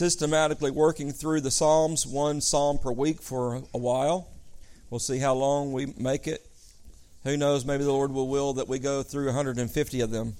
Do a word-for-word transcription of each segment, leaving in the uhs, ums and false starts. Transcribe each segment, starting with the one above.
Systematically working through the Psalms, one psalm per week for a while. We'll see how long we make it. Who knows, maybe the Lord will will that we go through one hundred fifty of them.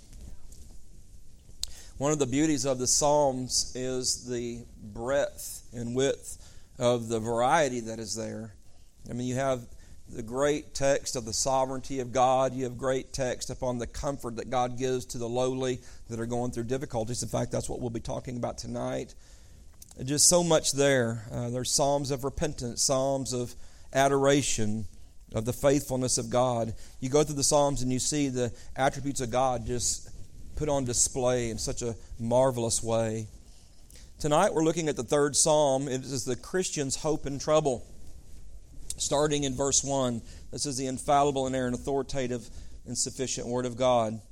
One of the beauties of the Psalms is the breadth and width of the variety that is there. I mean, you have the great text of the sovereignty of God. You have great text upon the comfort that God gives to the lowly that are going through difficulties. In fact, that's what we'll be talking about tonight. Just so much there. Uh, there's psalms of repentance, psalms of adoration, of the faithfulness of God. You go through the psalms and you see the attributes of God just put on display in such a marvelous way. Tonight we're looking at the third psalm. It is the Christian's hope in trouble. Starting in verse one. This is the infallible, inerrant, authoritative, and sufficient Word of God.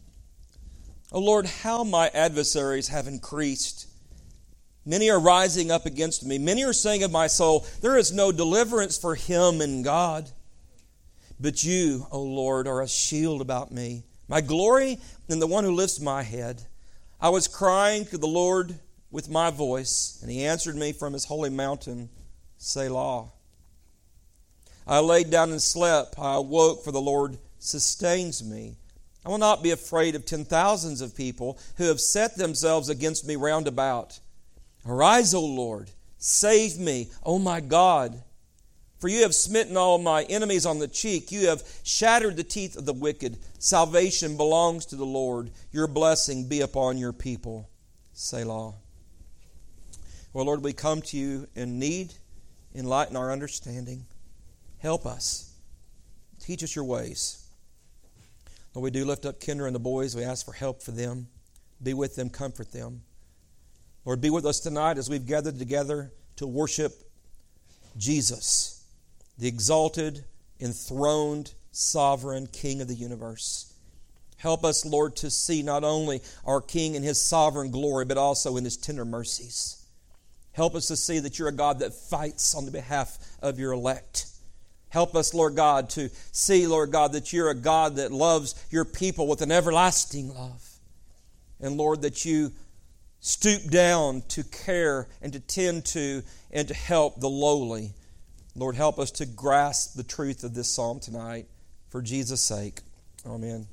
O Lord, how my adversaries have increased. Many are rising up against me. Many are saying of my soul, there is no deliverance for him in God. But you, O Lord, are a shield about me, my glory and the one who lifts my head. I was crying to the Lord with my voice, and he answered me from his holy mountain, Selah. I laid down and slept. I awoke, for the Lord sustains me. I will not be afraid of ten thousands of people who have set themselves against me round about. Arise, O Lord, save me, O my God. For you have smitten all my enemies on the cheek. You have shattered the teeth of the wicked. Salvation belongs to the Lord. Your blessing be upon your people. Selah. Well, Lord, we come to you in need. Enlighten our understanding. Help us. Teach us your ways. Lord, we do lift up Kendra and the boys. We ask for help for them. Be with them, comfort them. Lord, be with us tonight as we've gathered together to worship Jesus, the exalted, enthroned, sovereign King of the universe. Help us, Lord, to see not only our King in His sovereign glory, but also in His tender mercies. Help us to see that you're a God that fights on the behalf of your elect. Help us, Lord God, to see, Lord God, that you're a God that loves your people with an everlasting love. And, Lord, that you stoop down to care and to tend to and to help the lowly. Lord, help us to grasp the truth of this psalm tonight for Jesus' sake. Amen.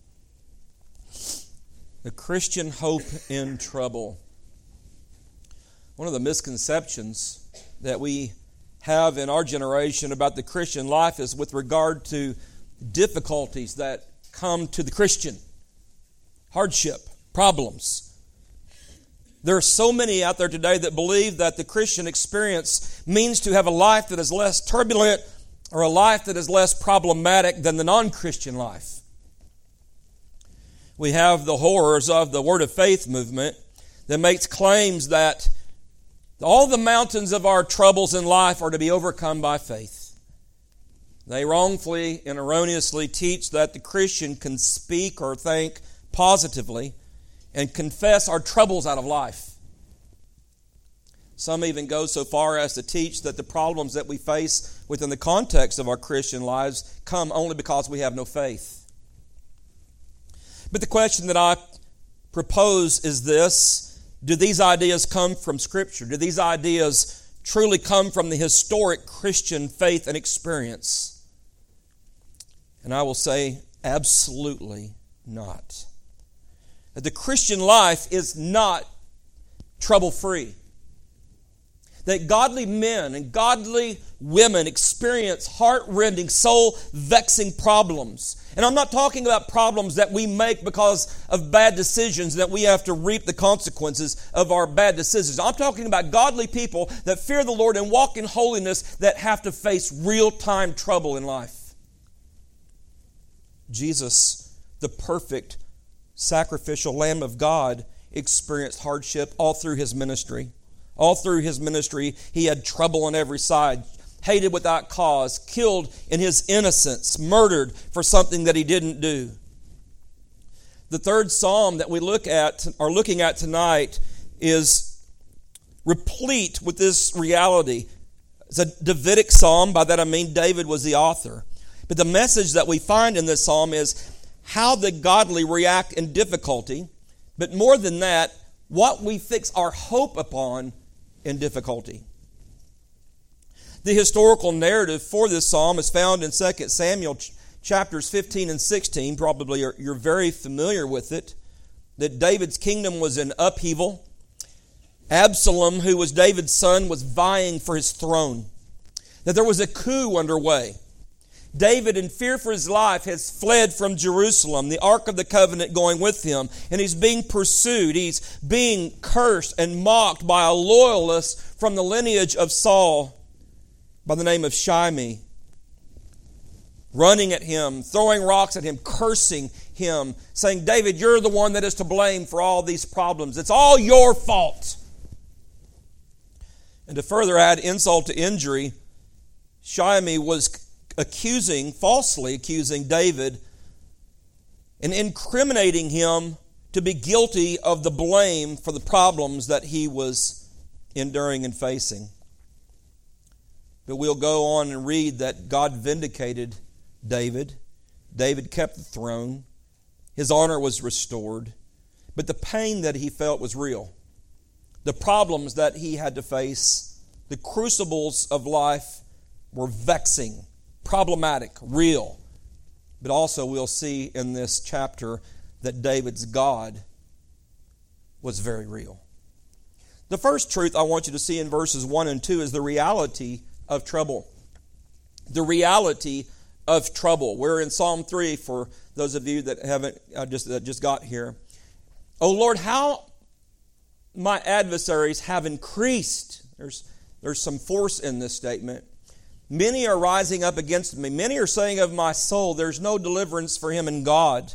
The Christian hope in trouble. One of the misconceptions that we have in our generation about the Christian life is with regard to difficulties that come to the Christian. Hardship, problems. There are so many out there today that believe that the Christian experience means to have a life that is less turbulent or a life that is less problematic than the non-Christian life. We have the horrors of the Word of Faith movement that makes claims that all the mountains of our troubles in life are to be overcome by faith. They wrongfully and erroneously teach that the Christian can speak or think positively and confess our troubles out of life. Some even go so far as to teach that the problems that we face within the context of our Christian lives come only because we have no faith. But the question that I propose is this: do these ideas come from Scripture? Do these ideas truly come from the historic Christian faith and experience? And I will say, absolutely not. That the Christian life is not trouble-free. That godly men and godly women experience heart-rending, soul-vexing problems. And I'm not talking about problems that we make because of bad decisions, that we have to reap the consequences of our bad decisions. I'm talking about godly people that fear the Lord and walk in holiness that have to face real-time trouble in life. Jesus, the perfect sacrificial Lamb of God, experienced hardship all through His ministry. All through His ministry, He had trouble on every side, hated without cause, killed in His innocence, murdered for something that He didn't do. The third psalm that we look at, are looking at tonight, is replete with this reality. It's a Davidic psalm. By that I mean David was the author. But the message that we find in this psalm is how the godly react in difficulty, but more than that, what we fix our hope upon in difficulty. The historical narrative for this psalm is found in Second Samuel chapters fifteen and sixteen. Probably you're, you're very familiar with it. That David's kingdom was in upheaval. Absalom, who was David's son, was vying for his throne. That there was a coup underway. David, in fear for his life, has fled from Jerusalem, the Ark of the Covenant going with him, and he's being pursued. He's being cursed and mocked by a loyalist from the lineage of Saul by the name of Shimei, running at him, throwing rocks at him, cursing him, saying, David, you're the one that is to blame for all these problems. It's all your fault. And to further add insult to injury, Shimei was accusing, falsely accusing David and incriminating him to be guilty of the blame for the problems that he was enduring and facing. But we'll go on and read that God vindicated David. David kept the throne. His honor was restored. But the pain that he felt was real. The problems that he had to face, the crucibles of life were vexing, problematic, real. But also we'll see in this chapter that David's God was very real. The first truth I want you to see in verses one and two is the reality of trouble. The reality of trouble. We're in Psalm three for those of you that haven't uh, just that just got here. Oh Lord, how my adversaries have increased. There's there's some force in this statement. Many are rising up against me. Many are saying of my soul, there's no deliverance for him in God.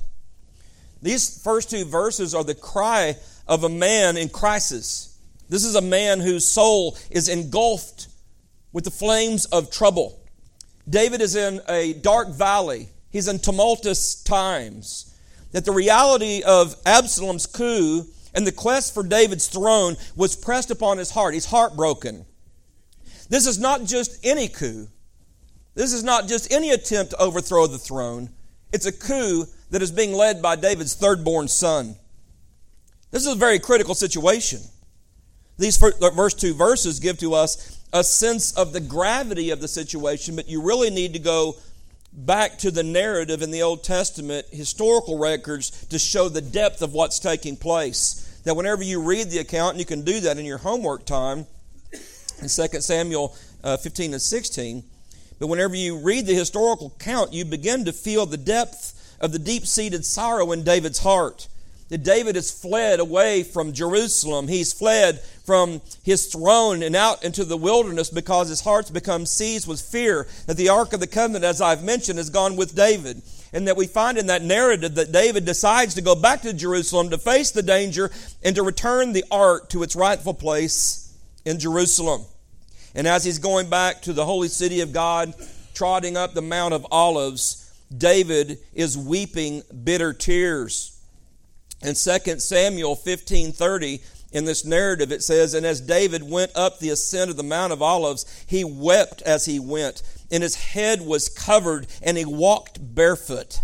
These first two verses are the cry of a man in crisis. This is a man whose soul is engulfed with the flames of trouble. David is in a dark valley. He's in tumultuous times. That the reality of Absalom's coup and the quest for David's throne was pressed upon his heart. He's heartbroken. This is not just any coup. This is not just any attempt to overthrow the throne. It's a coup that is being led by David's third-born son. This is a very critical situation. These first two verses give to us a sense of the gravity of the situation, but you really need to go back to the narrative in the Old Testament, historical records, to show the depth of what's taking place. That whenever you read the account, and you can do that in your homework time, in Second Samuel uh, fifteen and sixteen, but whenever you read the historical account, you begin to feel the depth of the deep-seated sorrow in David's heart. That David has fled away from Jerusalem. He's fled from his throne and out into the wilderness because his heart's become seized with fear that the Ark of the Covenant, as I've mentioned, has gone with David. And that we find in that narrative that David decides to go back to Jerusalem to face the danger and to return the Ark to its rightful place in Jerusalem. And as he's going back to the holy city of God, trotting up the Mount of Olives, David is weeping bitter tears. In Second Samuel fifteen thirty, in this narrative, it says, and as David went up the ascent of the Mount of Olives, he wept as he went, and his head was covered, and he walked barefoot.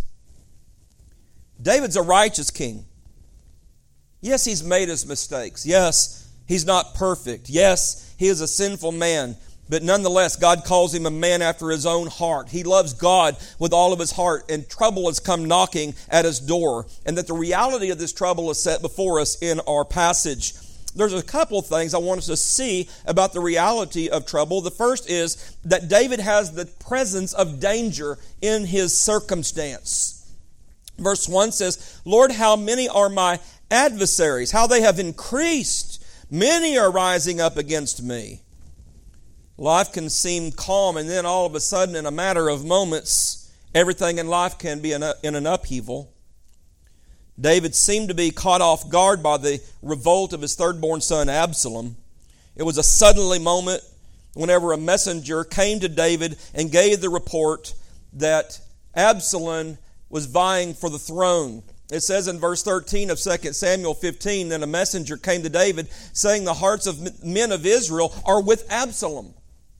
David's a righteous king. Yes, he's made his mistakes. Yes, he's not perfect. Yes, he is a sinful man. But nonetheless, God calls him a man after his own heart. He loves God with all of his heart, and trouble has come knocking at his door. And that the reality of this trouble is set before us in our passage. There's a couple of things I want us to see about the reality of trouble. The first is that David has the presence of danger in his circumstance. Verse one says, Lord, how many are my adversaries? How they have increased. Many are rising up against me. Life can seem calm, and then all of a sudden, in a matter of moments, everything in life can be in, a, in an upheaval. David seemed to be caught off guard by the revolt of his third-born son Absalom. It was a suddenly moment whenever a messenger came to David and gave the report that Absalom was vying for the throne. It says in verse thirteen of Second Samuel fifteen, then a messenger came to David saying, the hearts of men of Israel are with Absalom.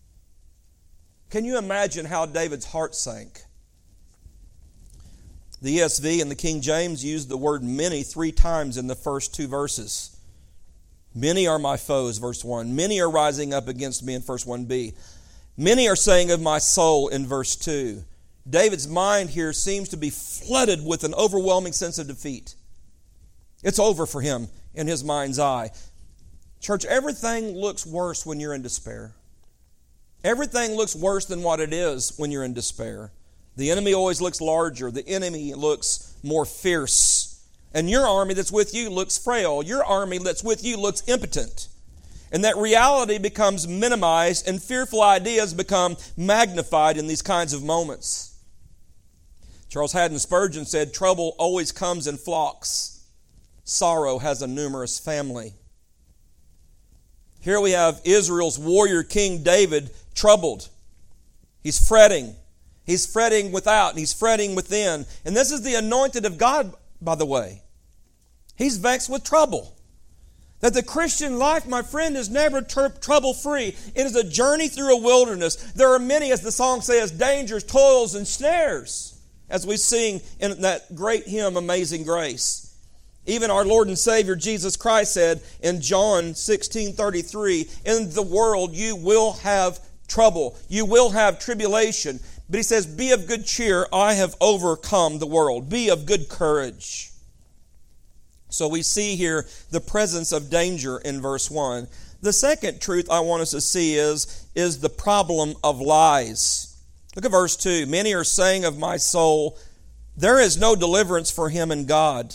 Can you imagine how David's heart sank? The E S V and the King James used the word many three times in the first two verses. Many are my foes, verse one. Many are rising up against me in verse one b. Many are saying of my soul in verse two. David's mind here seems to be flooded with an overwhelming sense of defeat. It's over for him in his mind's eye. Church, everything looks worse when you're in despair. Everything looks worse than what it is when you're in despair. The enemy always looks larger. The enemy looks more fierce. And your army that's with you looks frail. Your army that's with you looks impotent. And that reality becomes minimized and fearful ideas become magnified in these kinds of moments. Charles Haddon Spurgeon said, trouble always comes in flocks. Sorrow has a numerous family. Here we have Israel's warrior king David troubled. He's fretting. He's fretting without and he's fretting within. And this is the anointed of God, by the way. He's vexed with trouble. That the Christian life, my friend, is never tr- trouble-free. It is a journey through a wilderness. There are many, as the song says, dangers, toils, and snares, as we sing in that great hymn, Amazing Grace. Even our Lord and Savior Jesus Christ said in John sixteen thirty-three, in the world you will have trouble. You will have tribulation. But he says, be of good cheer. I have overcome the world. Be of good courage. So we see here the presence of danger in verse one. The second truth I want us to see is, is the problem of lies. Look at verse two. Many are saying of my soul, there is no deliverance for him in God.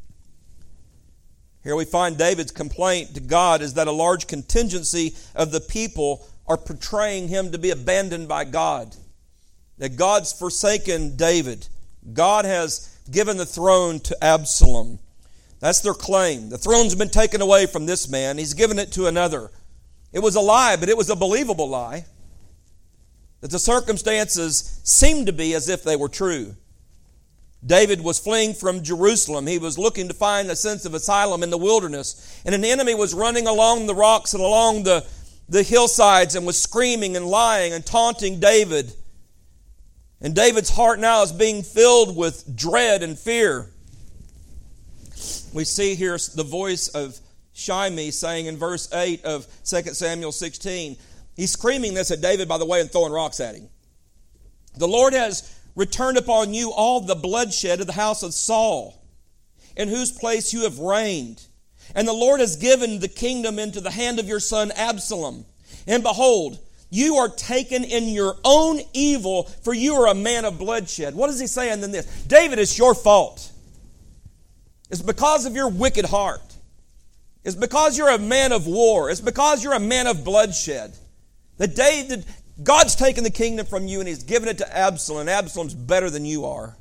Here we find David's complaint to God is that a large contingency of the people are portraying him to be abandoned by God. That God's forsaken David. God has given the throne to Absalom. That's their claim. The throne's been taken away from this man. He's given it to another. It was a lie, but it was a believable lie. That the circumstances seemed to be as if they were true. David was fleeing from Jerusalem. He was looking to find a sense of asylum in the wilderness. And an enemy was running along the rocks and along the, the hillsides and was screaming and lying and taunting David. And David's heart now is being filled with dread and fear. We see here the voice of Shimei saying in verse eight of Second Samuel sixteen, he's screaming this at David, by the way, and throwing rocks at him. The Lord has returned upon you all the bloodshed of the house of Saul, in whose place you have reigned. And the Lord has given the kingdom into the hand of your son Absalom. And behold, you are taken in your own evil, for you are a man of bloodshed. What is he saying then this? David, it's your fault. It's because of your wicked heart. It's because you're a man of war. It's because you're a man of bloodshed. That David, God's taken the kingdom from you and He's given it to Absalom. And Absalom's better than you are.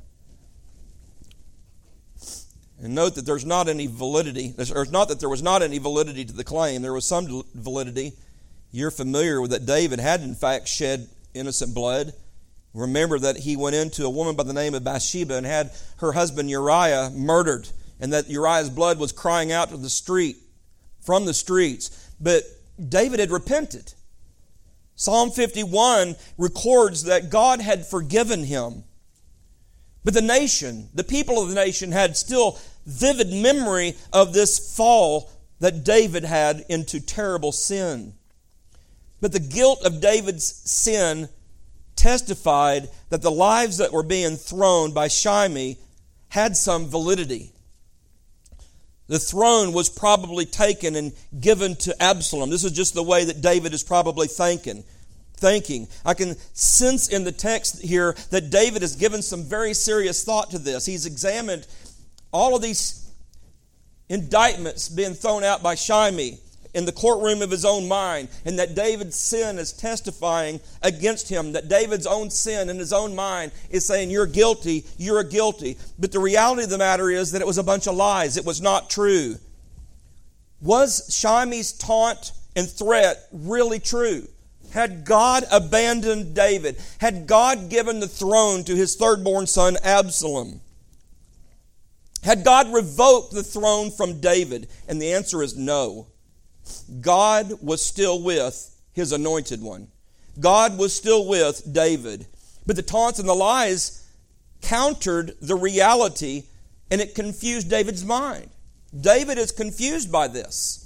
And note that there's not any validity. There's not that there was not any validity to the claim. There was some validity. You're familiar with that David had in fact shed innocent blood. Remember that he went into a woman by the name of Bathsheba and had her husband Uriah murdered. And that Uriah's blood was crying out to the street, from the streets. But David had repented. Psalm fifty-one records that God had forgiven him. But the nation, the people of the nation, had still vivid memory of this fall that David had into terrible sin. But the guilt of David's sin testified that the lives that were being thrown by Shimei had some validity. The throne was probably taken and given to Absalom. This is just the way that David is probably thinking. Thinking. I can sense in the text here that David has given some very serious thought to this. He's examined all of these indictments being thrown out by Shimei in the courtroom of his own mind, and that David's sin is testifying against him, that David's own sin in his own mind is saying, you're guilty, you're guilty. But the reality of the matter is that it was a bunch of lies. It was not true. Was Shimei's taunt and threat really true? Had God abandoned David? Had God given the throne to his third-born son Absalom? Had God revoked the throne from David? And the answer is no. God was still with His anointed one. God was still with David. But the taunts and the lies countered the reality, and it confused David's mind. David is confused by this.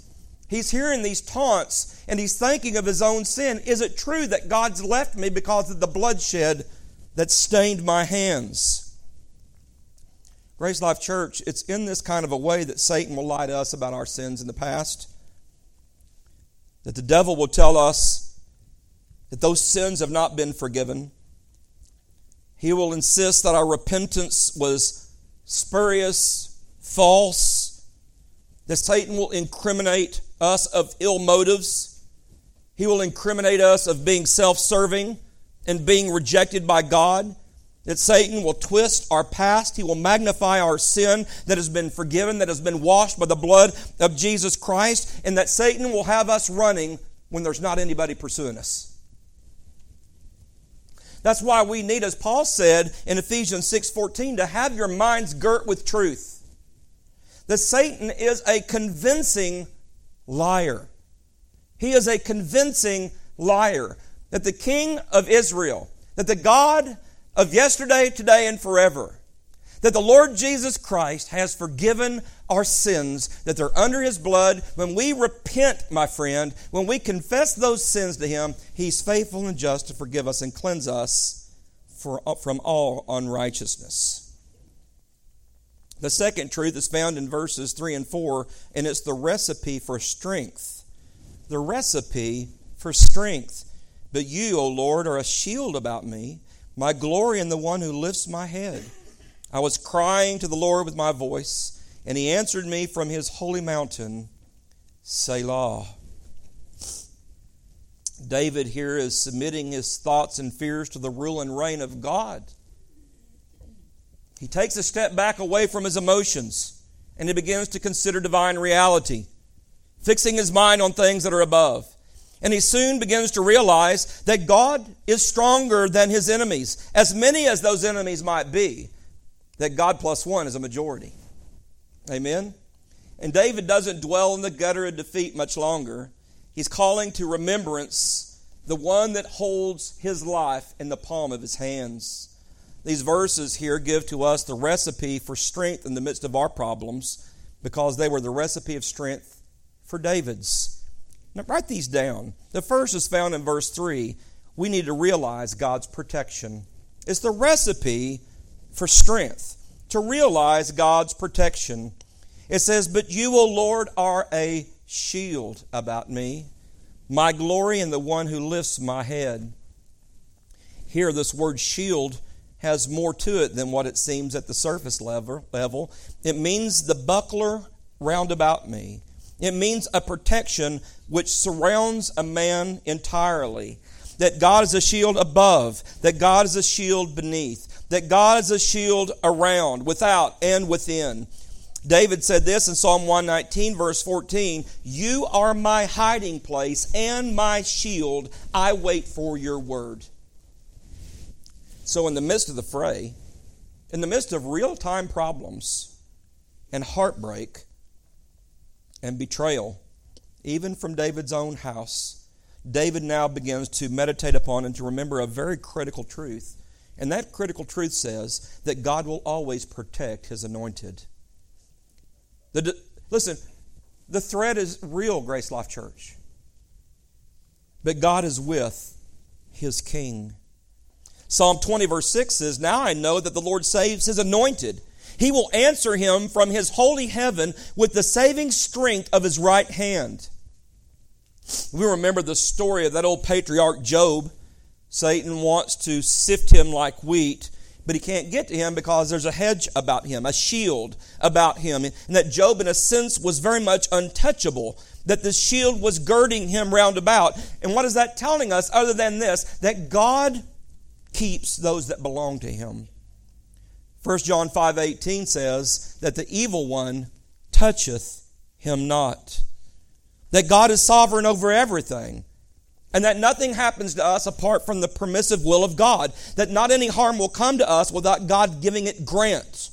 He's hearing these taunts, and he's thinking of his own sin. Is it true that God's left me because of the bloodshed that stained my hands? Grace Life Church, it's in this kind of a way that Satan will lie to us about our sins in the past. That the devil will tell us that those sins have not been forgiven. He will insist that our repentance was spurious, false, that Satan will incriminate us of ill motives. He will incriminate us of being self-serving and being rejected by God. That Satan will twist our past. He will magnify our sin that has been forgiven, that has been washed by the blood of Jesus Christ, and that Satan will have us running when there's not anybody pursuing us. That's why we need, as Paul said in Ephesians six fourteen, to have your minds girt with truth. That Satan is a convincing liar. He is a convincing liar. That the King of Israel, that the God of yesterday, today, and forever, that the Lord Jesus Christ has forgiven our sins, that they're under His blood. When we repent, my friend, when we confess those sins to Him, He's faithful and just to forgive us and cleanse us for, from all unrighteousness. The second truth is found in verses three and four, and it's the recipe for strength. The recipe for strength. But you, O Lord, are a shield about me, my glory and the one who lifts my head. I was crying to the Lord with my voice, and He answered me from His holy mountain, Selah. David here is submitting his thoughts and fears to the rule and reign of God. He takes a step back away from his emotions, and he begins to consider divine reality, fixing his mind on things that are above. And he soon begins to realize that God is stronger than his enemies, as many as those enemies might be, that God plus one is a majority. Amen? And David doesn't dwell in the gutter of defeat much longer. He's calling to remembrance the one that holds his life in the palm of his hands. These verses here give to us the recipe for strength in the midst of our problems, because they were the recipe of strength for David's. Now, write these down. The first is found in verse three. We need to realize God's protection. It's the recipe for strength, to realize God's protection. It says, but you, O Lord, are a shield about me, my glory and the one who lifts my head. Here, this word shield has more to it than what it seems at the surface level. It means the buckler round about me. It means a protection which surrounds a man entirely. That God is a shield above. That God is a shield beneath. That God is a shield around, without, and within. David said this in Psalm one nineteen, verse fourteen, you are my hiding place and my shield. I wait for your word. So in the midst of the fray, in the midst of real-time problems and heartbreak, and betrayal, even from David's own house, David now begins to meditate upon and to remember a very critical truth. And that critical truth says that God will always protect His anointed. The, listen, the threat is real, Grace Life Church. But God is with His King. Psalm twenty verse six says, now I know that the Lord saves His anointed. He will answer him from His holy heaven with the saving strength of His right hand. We remember the story of that old patriarch Job. Satan wants to sift him like wheat, but he can't get to him because there's a hedge about him, a shield about him. And that Job, in a sense, was very much untouchable, that the shield was girding him round about. And what is that telling us other than this? That God keeps those that belong to Him. First John five eighteen says that the evil one toucheth him not. That God is sovereign over everything. And that nothing happens to us apart from the permissive will of God. That not any harm will come to us without God giving it grant.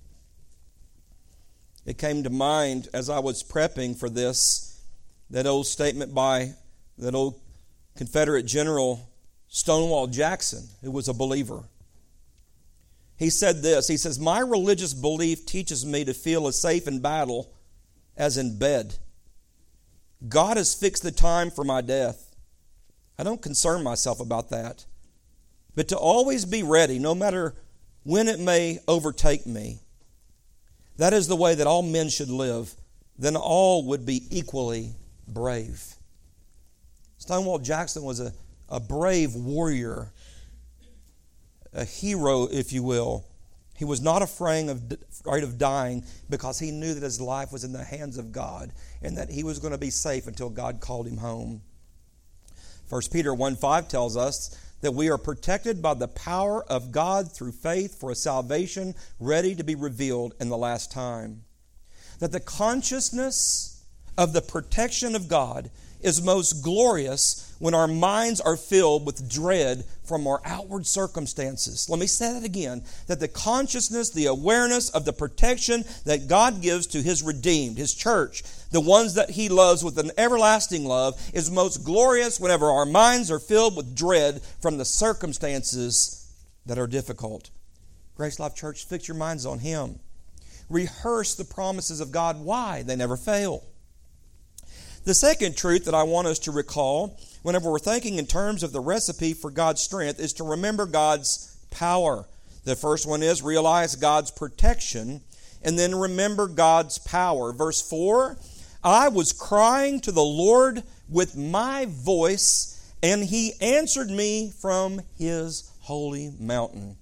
It came to mind as I was prepping for this, that old statement by that old Confederate General Stonewall Jackson, who was a believer. He said this, he says, my religious belief teaches me to feel as safe in battle as in bed. God has fixed the time for my death. I don't concern myself about that, but to always be ready, no matter when it may overtake me. That is the way that all men should live. Then all would be equally brave. Stonewall Jackson was a, a brave warrior, a hero, if you will. He was not afraid of, afraid of dying because he knew that his life was in the hands of God and that he was going to be safe until God called him home. First Peter one five tells us that we are protected by the power of God through faith for a salvation ready to be revealed in the last time. That the consciousness of the protection of God is most glorious when our minds are filled with dread from our outward circumstances. Let me say that again. That the consciousness, the awareness of the protection that God gives to His redeemed, His church, the ones that He loves with an everlasting love, is most glorious whenever our minds are filled with dread from the circumstances that are difficult. Grace Life Church, fix your minds on Him. Rehearse the promises of God. Why? They never fail. The second truth that I want us to recall whenever we're thinking in terms of the recipe for God's strength is to remember God's power. The first one is realize God's protection and then remember God's power. Verse four, I was crying to the Lord with my voice, and He answered me from His holy mountain.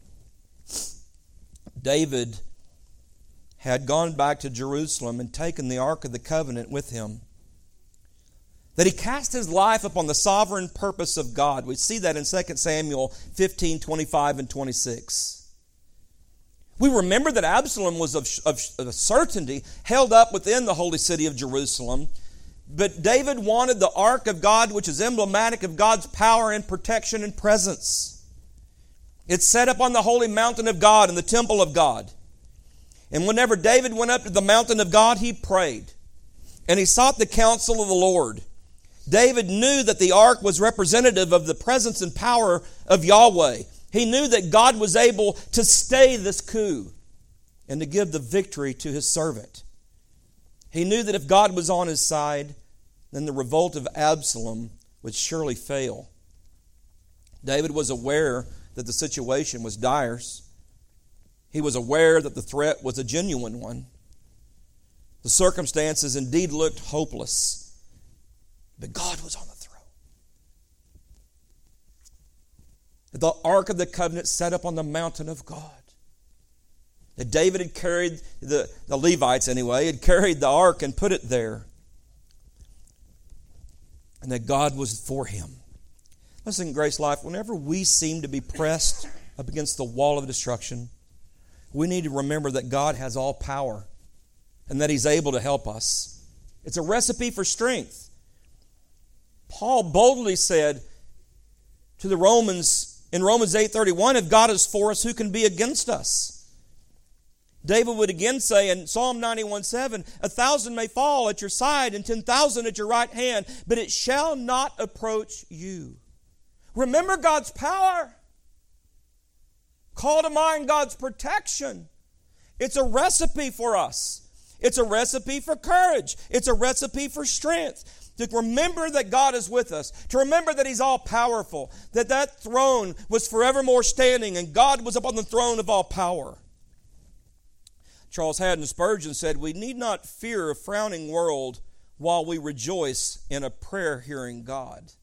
David had gone back to Jerusalem and taken the Ark of the Covenant with him. That he cast his life upon the sovereign purpose of God. We see that in Second Samuel fifteen, twenty-five and twenty-six. We remember that Absalom was of, of, of a certainty held up within the holy city of Jerusalem. But David wanted the Ark of God, which is emblematic of God's power and protection and presence. It's set up on the holy mountain of God in the temple of God. And whenever David went up to the mountain of God, he prayed. And he sought the counsel of the Lord. David knew that the ark was representative of the presence and power of Yahweh. He knew that God was able to stay this coup and to give the victory to His servant. He knew that if God was on his side, then the revolt of Absalom would surely fail. David was aware that the situation was dire. He was aware that the threat was a genuine one. The circumstances indeed looked hopeless. But God was on the throne. The Ark of the Covenant set up on the mountain of God. That David had carried, the, the Levites anyway, had carried the Ark and put it there. And that God was for him. Listen, Grace Life, whenever we seem to be pressed up against the wall of destruction, we need to remember that God has all power and that He's able to help us. It's a recipe for strength. Paul boldly said to the Romans in Romans eight thirty-one, if God is for us, who can be against us? David would again say in Psalm ninety-one seven, a thousand may fall at your side and ten thousand at your right hand, but it shall not approach you. Remember God's power. Call to mind God's protection. It's a recipe for us. It's a recipe for courage. It's a recipe for strength. To remember that God is with us. To remember that He's all powerful. That that throne was forevermore standing and God was upon the throne of all power. Charles Haddon Spurgeon said, we need not fear a frowning world while we rejoice in a prayer-hearing God.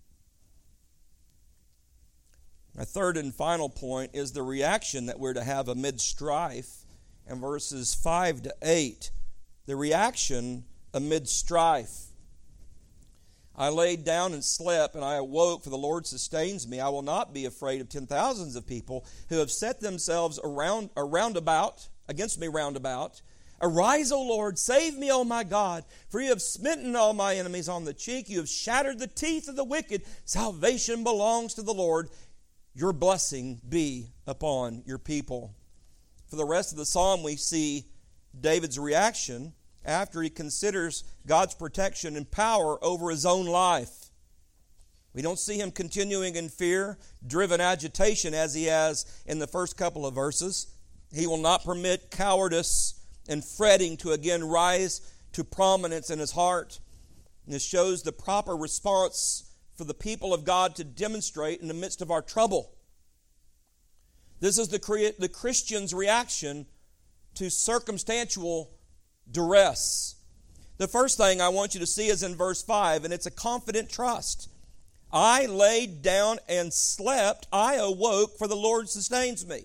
My third and final point is the reaction that we're to have amid strife. In verses five to eight, the reaction amid strife. I laid down and slept, and I awoke, for the Lord sustains me. I will not be afraid of ten thousands of people who have set themselves around, around about, against me round about. Arise, O Lord, save me, O my God, for you have smitten all my enemies on the cheek. You have shattered the teeth of the wicked. Salvation belongs to the Lord. Your blessing be upon your people. For the rest of the psalm, we see David's reaction after he considers God's protection and power over his own life. We don't see him continuing in fear, driven agitation as he has in the first couple of verses. He will not permit cowardice and fretting to again rise to prominence in his heart. And this shows the proper response for the people of God to demonstrate in the midst of our trouble. This is the, the Christian's reaction to circumstantial duress. The first thing I want you to see is in verse five, and it's a confident trust. I laid down and slept. I awoke, for the Lord sustains me.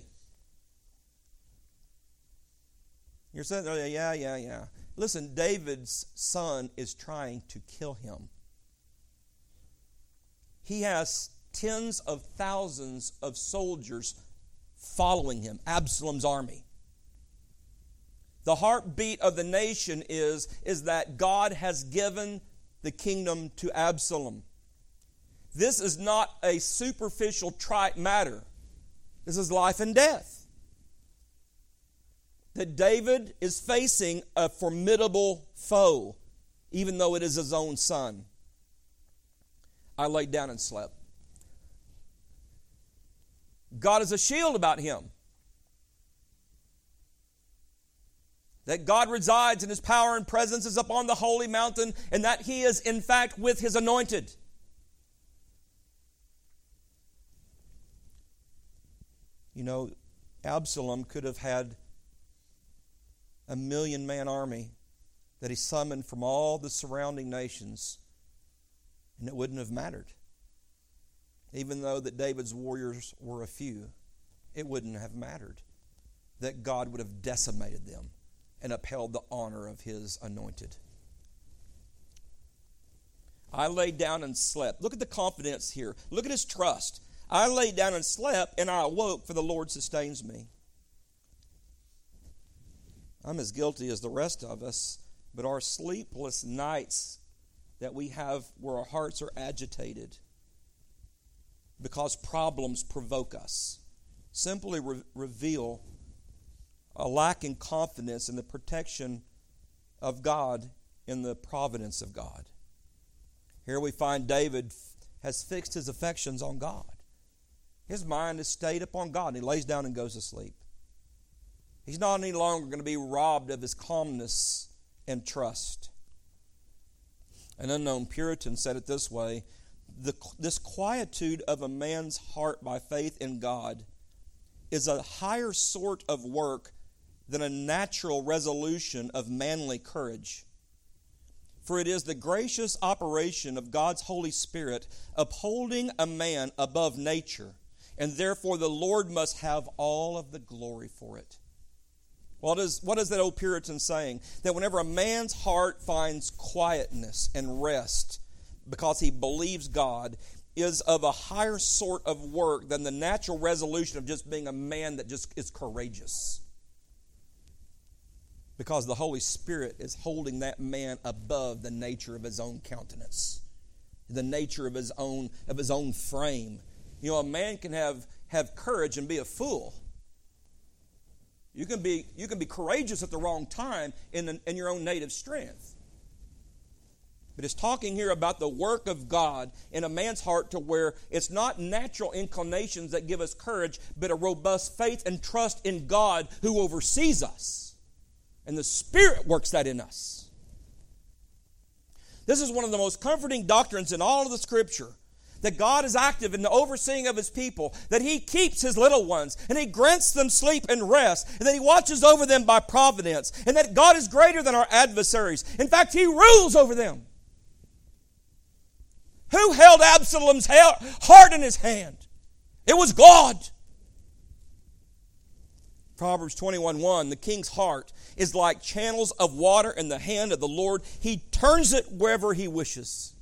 You're saying, oh, yeah, yeah, yeah. Listen, David's son is trying to kill him. He has tens of thousands of soldiers following him, Absalom's army. The heartbeat of the nation is, is that God has given the kingdom to Absalom. This is not a superficial trite matter. This is life and death. That David is facing a formidable foe, even though it is his own son. I laid down and slept. God is a shield about him. That God resides and His power and presence is upon the holy mountain, and that He is in fact with His anointed. You know, Absalom could have had a million-man army that he summoned from all the surrounding nations, and it wouldn't have mattered. Even though that David's warriors were a few, it wouldn't have mattered. That God would have decimated them and upheld the honor of His anointed. I laid down and slept. Look at the confidence here. Look at his trust. I laid down and slept, and I awoke, for the Lord sustains me. I'm as guilty as the rest of us, but our sleepless nights that we have where our hearts are agitated because problems provoke us simply re- reveal a lack in confidence in the protection of God, in the providence of God. Here we find David has fixed his affections on God. His mind is stayed upon God, and he lays down and goes to sleep. He's not any longer going to be robbed of his calmness and trust. An unknown Puritan said it this way: the, this quietude of a man's heart by faith in God is a higher sort of work than a natural resolution of manly courage. For it is the gracious operation of God's Holy Spirit upholding a man above nature, and therefore the Lord must have all of the glory for it. What is, what is that old Puritan saying? That whenever a man's heart finds quietness and rest because he believes God, is of a higher sort of work than the natural resolution of just being a man that just is courageous. Because the Holy Spirit is holding that man above the nature of his own countenance, the nature of his own of his own frame. You know, a man can have, have courage and be a fool. You can be you can be courageous at the wrong time in, the, in your own native strength. But it's talking here about the work of God in a man's heart, to where it's not natural inclinations that give us courage, but a robust faith and trust in God who oversees us. And the Spirit works that in us. This is one of the most comforting doctrines in all of the Scripture. That God is active in the overseeing of His people. That He keeps His little ones. And He grants them sleep and rest. And that He watches over them by providence. And that God is greater than our adversaries. In fact, He rules over them. Who held Absalom's heart in his hand? It was God. Proverbs twenty-one one, the king's heart is like channels of water in the hand of the Lord. He turns it wherever He wishes.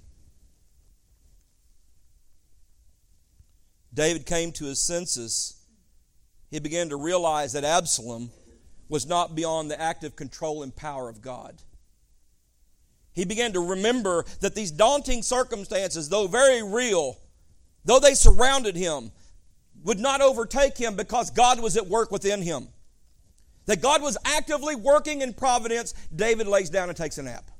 David came to his senses. He began to realize that Absalom was not beyond the active control and power of God. He began to remember that these daunting circumstances, though very real, though they surrounded him, would not overtake him because God was at work within him. That God was actively working in providence. David lays down and takes a nap.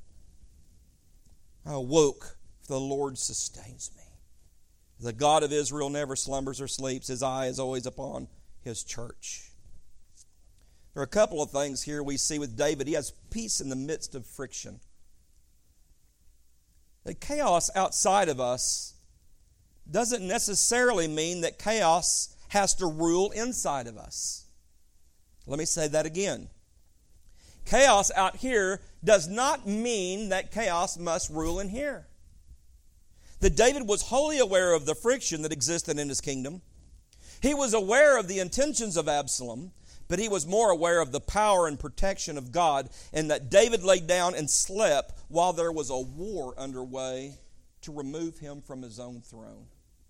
I awoke, for the Lord sustains me. The God of Israel never slumbers or sleeps. His eye is always upon His church. There are a couple of things here we see with David. He has peace in the midst of friction. that chaos outside of us doesn't necessarily mean that chaos has to rule inside of us. Let me say that again. Chaos out here does not mean that chaos must rule in here. That David was wholly aware of the friction that existed in his kingdom. He was aware of the intentions of Absalom, but he was more aware of the power and protection of God, and that David laid down and slept while there was a war underway to remove him from his own throne.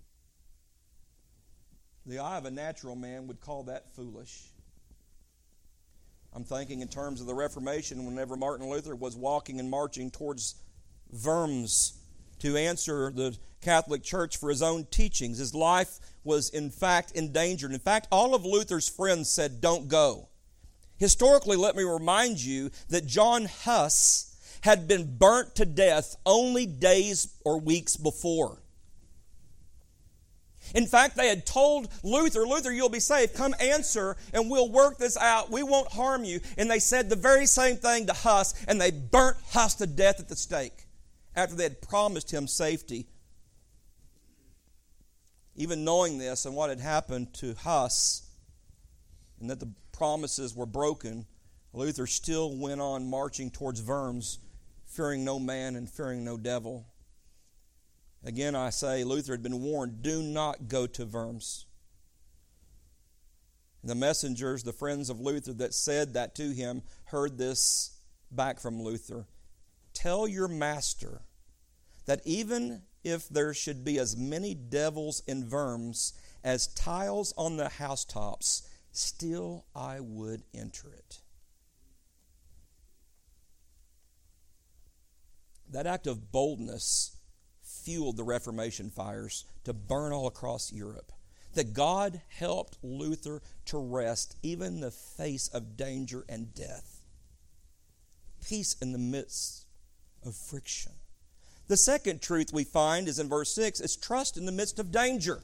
The eye of a natural man would call that foolish. I'm thinking in terms of the Reformation, whenever Martin Luther was walking and marching towards Worms to answer the Catholic Church for his own teachings. His life was in fact endangered. In fact, all of Luther's friends said, don't go. Historically, let me remind you that John Huss had been burnt to death only days or weeks before. In fact, they had told Luther, Luther, you'll be saved. Come answer and we'll work this out. We won't harm you. And they said the very same thing to Huss, and they burnt Huss to death at the stake after they had promised him safety. Even knowing this and what had happened to Huss, and that the promises were broken, Luther still went on marching towards Worms, fearing no man and fearing no devil. Again, I say, Luther had been warned, do not go to Worms. The messengers, the friends of Luther that said that to him, heard this back from Luther. Tell your master that even if there should be as many devils in Worms as tiles on the housetops, still I would enter it. That act of boldness fueled the Reformation fires to burn all across Europe. That God helped Luther to rest even in the face of danger and death. Peace in the midst of friction. The second truth we find is in verse six, is trust in the midst of danger.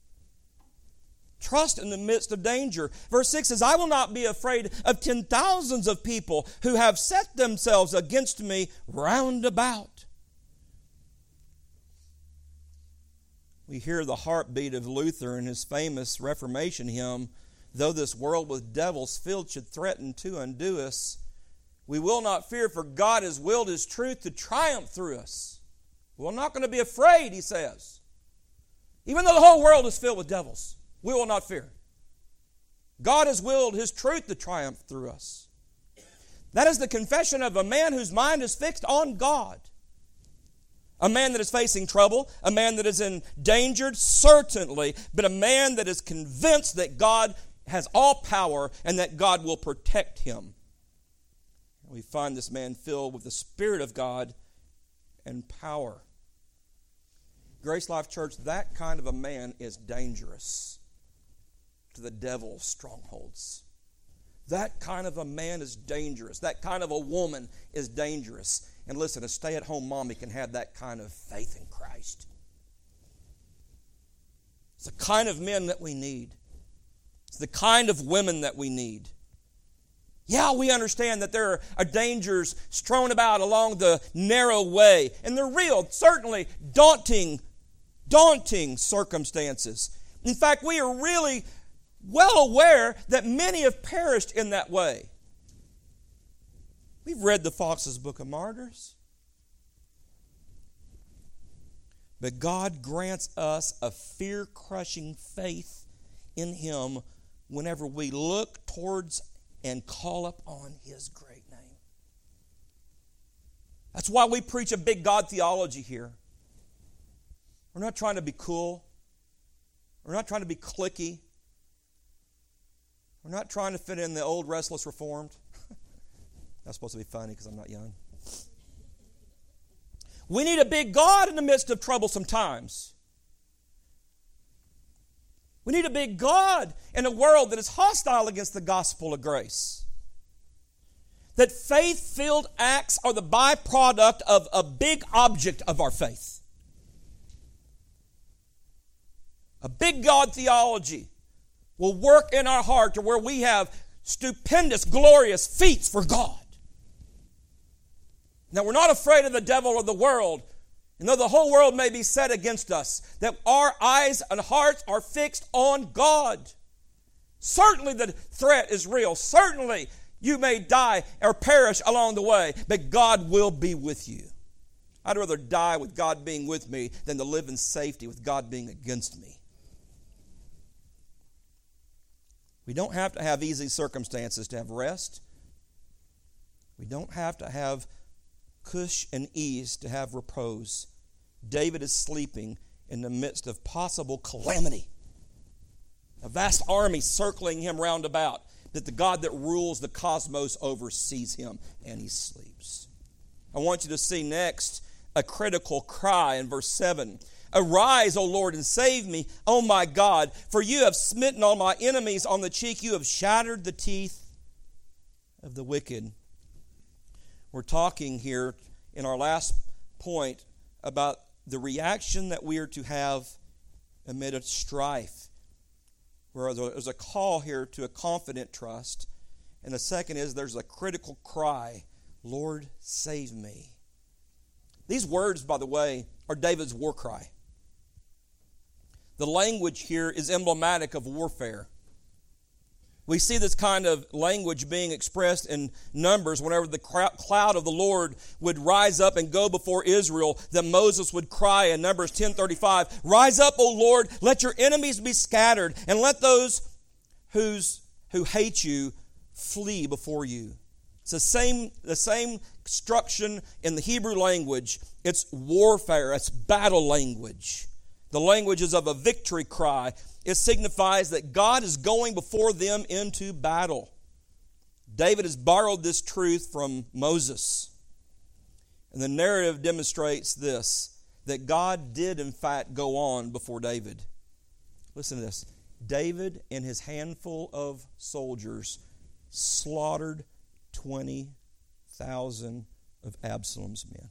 Trust in the midst of danger. Verse six says, I will not be afraid of ten thousands of people who have set themselves against me round about. We hear the heartbeat of Luther in his famous Reformation hymn, though this world with devils filled should threaten to undo us, we will not fear, for God has willed His truth to triumph through us. We're not going to be afraid, he says. Even though the whole world is filled with devils, we will not fear. God has willed His truth to triumph through us. That is the confession of a man whose mind is fixed on God. A man that is facing trouble, a man that is endangered, certainly, but a man that is convinced that God has all power and that God will protect him. We find this man filled with the Spirit of God and power. Grace Life Church, that kind of a man is dangerous to the devil's strongholds. That kind of a man is dangerous. That kind of a woman is dangerous. And listen, a stay-at-home mommy can have that kind of faith in Christ. It's the kind of men that we need. It's the kind of women that we need. Yeah, we understand that there are dangers strewn about along the narrow way. And they're real, certainly daunting, daunting circumstances. In fact, we are really well aware that many have perished in that way. We've read the Fox's Book of Martyrs. But God grants us a fear-crushing faith in Him whenever we look towards and call upon His great name. That's why we preach a big God theology here. We're not trying to be cool. We're not trying to be cliquey. We're not trying to fit in the old restless reformed. That's supposed to be funny because I'm not young. We need a big God in the midst of troublesome times. We need a big God in a world that is hostile against the gospel of grace. That faith-filled acts are the byproduct of a big object of our faith. A big God theology will work in our heart to where we have stupendous, glorious feats for God. Now, we're not afraid of the devil or the world, And though the whole world may be set against us, that our eyes and hearts are fixed on God. Certainly the threat is real. Certainly you may die or perish along the way, but God will be with you. I'd rather die with God being with me than to live in safety with God being against me. We don't have to have easy circumstances to have rest. We don't have to have cush and ease to have repose. David is sleeping in the midst of possible calamity. A vast army circling him round about, that the God that rules the cosmos oversees him, and he sleeps. I want you to see next a critical cry in verse seven. Arise, O Lord, and save me, O my God, for you have smitten all my enemies on the cheek. You have shattered the teeth of the wicked. We're talking here in our last point about the reaction that we are to have amid a strife, where there's a call here to a confident trust. And the second is there's a critical cry, Lord, save me. These words, by the way, are David's war cry. The language here is emblematic of warfare. We see this kind of language being expressed in Numbers whenever the cloud of the Lord would rise up and go before Israel, that Moses would cry in Numbers ten thirty-five, Rise up, O Lord, let your enemies be scattered, and let those who's, who hate you flee before you. It's the same, the same construction in the Hebrew language. It's warfare, it's battle language. The language is of a victory cry. It signifies that God is going before them into battle. David has borrowed this truth from Moses. And the narrative demonstrates this, that God did in fact go on before David. Listen to this. David and his handful of soldiers slaughtered twenty thousand of Absalom's men.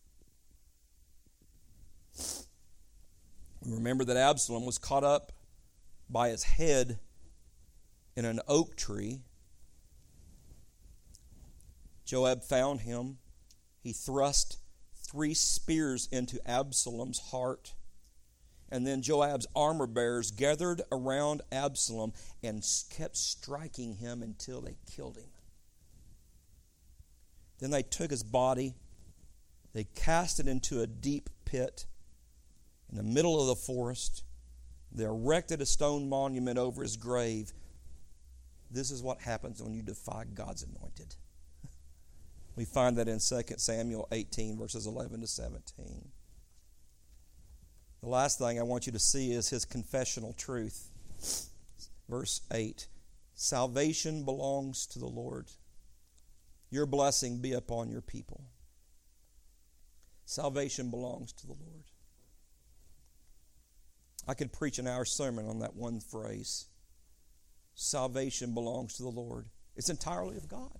Remember that Absalom was caught up by his head in an oak tree. Joab found him. He thrust three spears into Absalom's heart. And then Joab's armor bearers gathered around Absalom and kept striking him until they killed him. Then they took his body, they cast it into a deep pit in the middle of the forest. They erected a stone monument over his grave. This is what happens when you defy God's anointed. We find that in Second Samuel eighteen, verses eleven to seventeen. The last thing I want you to see is his confessional truth. Verse eight, salvation belongs to the Lord. Your blessing be upon your people. Salvation belongs to the Lord. I could preach an hour sermon on that one phrase. Salvation belongs to the Lord. It's entirely of God.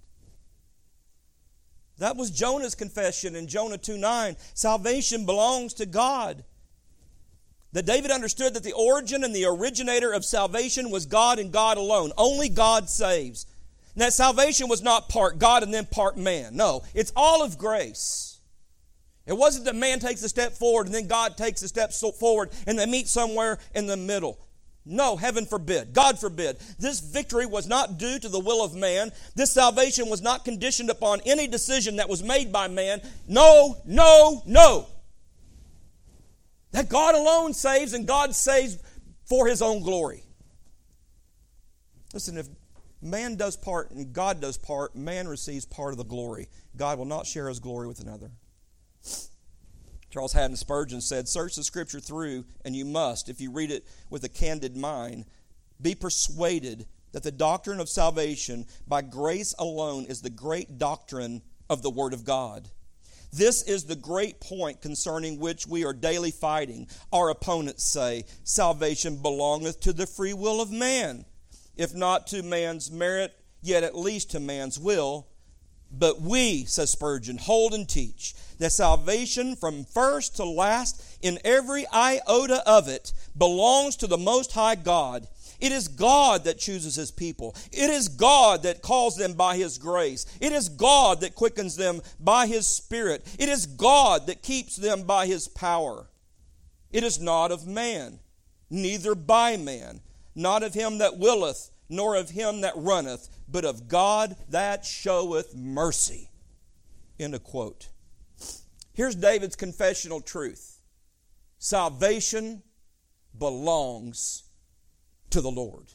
That was Jonah's confession in Jonah two nine. Salvation belongs to God. That David understood that the origin and the originator of salvation was God and God alone. Only God saves. And that salvation was not part God and then part man. No, it's all of grace. It wasn't that man takes a step forward and then God takes a step forward and they meet somewhere in the middle. No, heaven forbid. God forbid. This victory was not due to the will of man. This salvation was not conditioned upon any decision that was made by man. No, no, no. That God alone saves, and God saves for His own glory. Listen, if man does part and God does part, man receives part of the glory. God will not share His glory with another. Charles Haddon Spurgeon said, search the Scripture through, and you must, if you read it with a candid mind, be persuaded that the doctrine of salvation by grace alone is the great doctrine of the Word of God. This is the great point concerning which we are daily fighting. Our opponents say, salvation belongeth to the free will of man, if not to man's merit, yet at least to man's will. But we, says Spurgeon, hold and teach that salvation from first to last in every iota of it belongs to the Most High God. It is God that chooses His people. It is God that calls them by His grace. It is God that quickens them by His Spirit. It is God that keeps them by His power. It is not of man, neither by man, not of him that willeth, nor of him that runneth, but of God that showeth mercy. End of quote. Here's David's confessional truth. Salvation belongs to the Lord.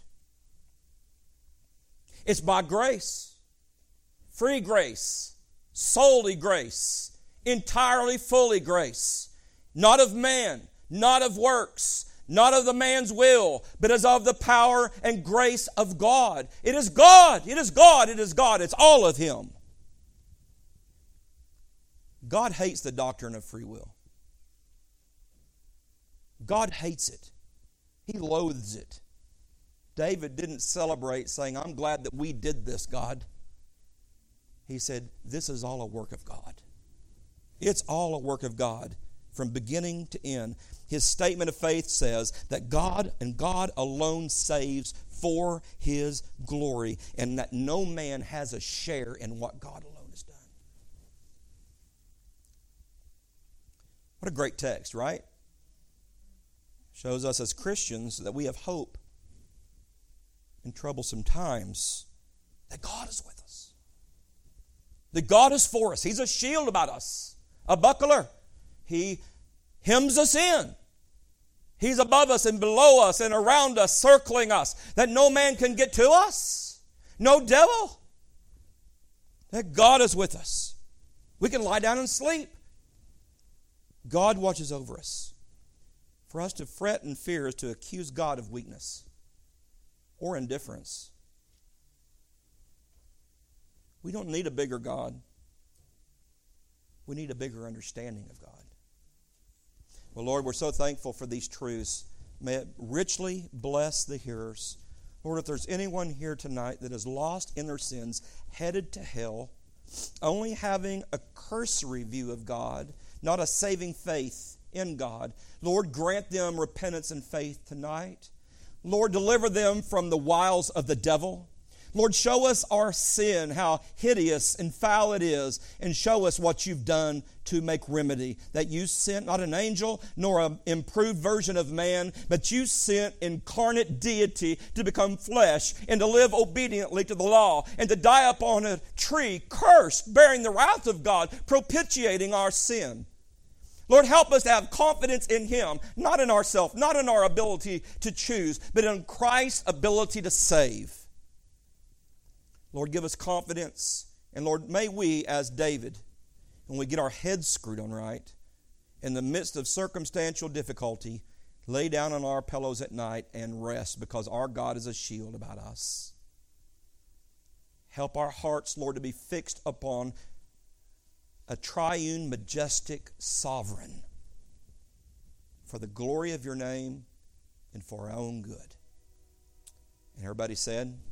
It's by grace, free grace, solely grace, entirely, fully grace, not of man, not of works, not of the man's will, but as of the power and grace of God. It is God, it is God, it is God, it's all of Him. God hates the doctrine of free will. God hates it. He loathes it. David didn't celebrate saying, I'm glad that we did this, God. He said, this is all a work of God. It's all a work of God from beginning to end. His statement of faith says that God and God alone saves for His glory, and that no man has a share in what God alone has done. What a great text, right? Shows us as Christians that we have hope in troublesome times, that God is with us. That God is for us. He's a shield about us, a buckler. He hems us in. He's above us and below us and around us, circling us, that no man can get to us. No devil. That God is with us. We can lie down and sleep. God watches over us. For us to fret and fear is to accuse God of weakness or indifference. We don't need a bigger God. We need a bigger understanding of God. Well, Lord, we're so thankful for these truths. May it richly bless the hearers. Lord, if there's anyone here tonight that is lost in their sins, headed to hell, only having a cursory view of God, not a saving faith in God, Lord, grant them repentance and faith tonight. Lord, deliver them from the wiles of the devil. Lord, show us our sin, how hideous and foul it is, and show us what you've done to make remedy. That you sent not an angel nor an improved version of man, but you sent incarnate deity to become flesh and to live obediently to the law and to die upon a tree, cursed, bearing the wrath of God, propitiating our sin. Lord, help us to have confidence in Him, not in ourselves, not in our ability to choose, but in Christ's ability to save. Lord, give us confidence. And Lord, may we, as David, when we get our heads screwed on right, in the midst of circumstantial difficulty, lay down on our pillows at night and rest, because our God is a shield about us. Help our hearts, Lord, to be fixed upon a triune, majestic sovereign, for the glory of your name and for our own good. And everybody said,